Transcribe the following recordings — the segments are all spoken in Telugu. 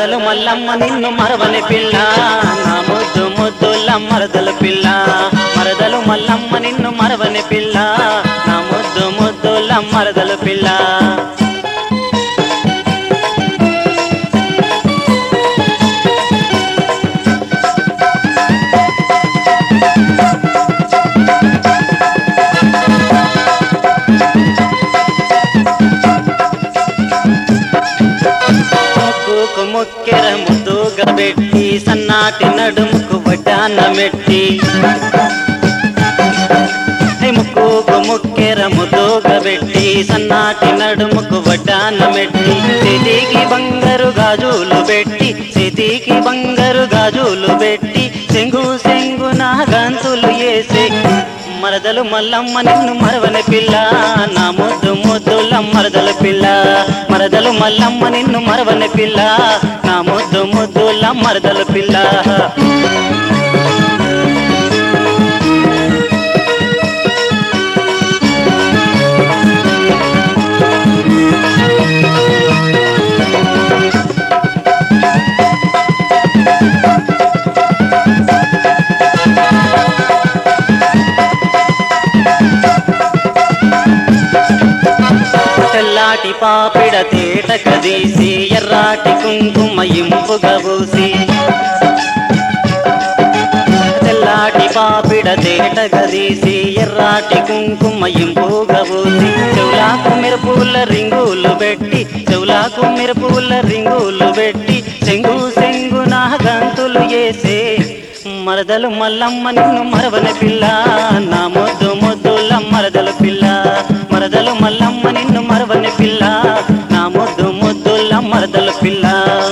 మరదలు మల్లమ్మ నిన్ను మరవని పిల్ల నా ముద్దు ముద్దుల మరదలు పిల్ల మరదలు మల్లమ్మ నిన్ను మరవని పిల్ల నా ముద్దు ముద్దుల మరదలు పిల్ల ముక్కెర ముద్దుగా పెట్టి సన్నాటి నడుముకు వడ్డాన మెట్టి ముక్కుకు ముక్కెర ముద్దుగా పెట్టి సన్నాటి నడుముకు వడ్డాన మెట్టి చేతికి బంగారు గాజులు పెట్టి చేతికి బంగారు గాజులు పెట్టి సెంగు సెంగున గంతులు వేసే మరదలు మల్లమ్మ నిన్ను మరవని పిల్ల నా ముద్దు ముద్దుల మరదలు పిల్ల మరదలు మల్లమ్మ నిన్ను మరవని పిల్ల నా ముద్దు ముద్దుల మరదలు పిల్ల తెల్లాటి పాపిడ తేట కదీసి ఎర్రాటి కుంకుమ ఇంపుగా పూసి తెల్లాటి పాపిడ తేట కదీసి ఎర్రాటి కుంకుమ ఇంపుగా పూసి చెవులాకు మిరపూల రింగులు పెట్టి చెవులాకు మిరపూల రింగులు పెట్టి సెంగు సెంగున గంతులు వేసే మరదలు మల్లమ్మ నిన్ను మరవని పిల్ల నా ముద్దు ముద్దుల మరదలు పిల్ల మరదలు మల్లమ్మ నిన్ను మరవని పిల్ల నా ముద్దు ముద్దుల మరదలు పిల్ల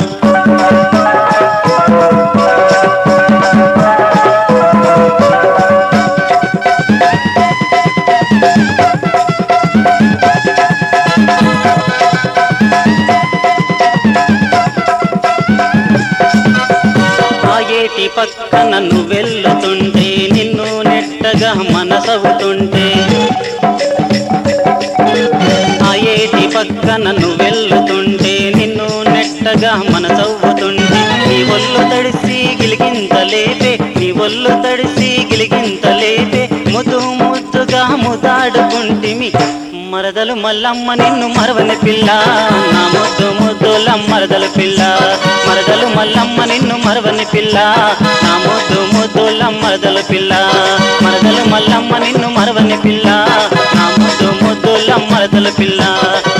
ఏటి పక్కన నువ్వు వెళ్తుంటే నిన్ను నెట్టగా మనసవుతుంటే ఆ ఏటి పక్కన నువ్వు వెళ్తుంటే నిన్ను నెట్టగా మనసవుతుంటే నీ ఒళ్ళు తడిసి గిలిగింతలేపే నీ ఒళ్ళు తడిసి గిలిగింతలేపే ముద్దు ముద్దుగా ముదాడుకుంటిమి మరదలు మల్లమ్మ నిన్ను మరవని పిల్ల నా ముద్దు ముద్దుల మరదలు పిల్ల మరదలు మల్లమ్మ నిన్ను మరవని పిల్ల నా ముద్దు ముద్దుల మరదలు పిల్ల మరదలు మల్లమ్మ నిన్ను మరవని పిల్ల నా ముద్దు ముద్దుల మరదలు పిల్ల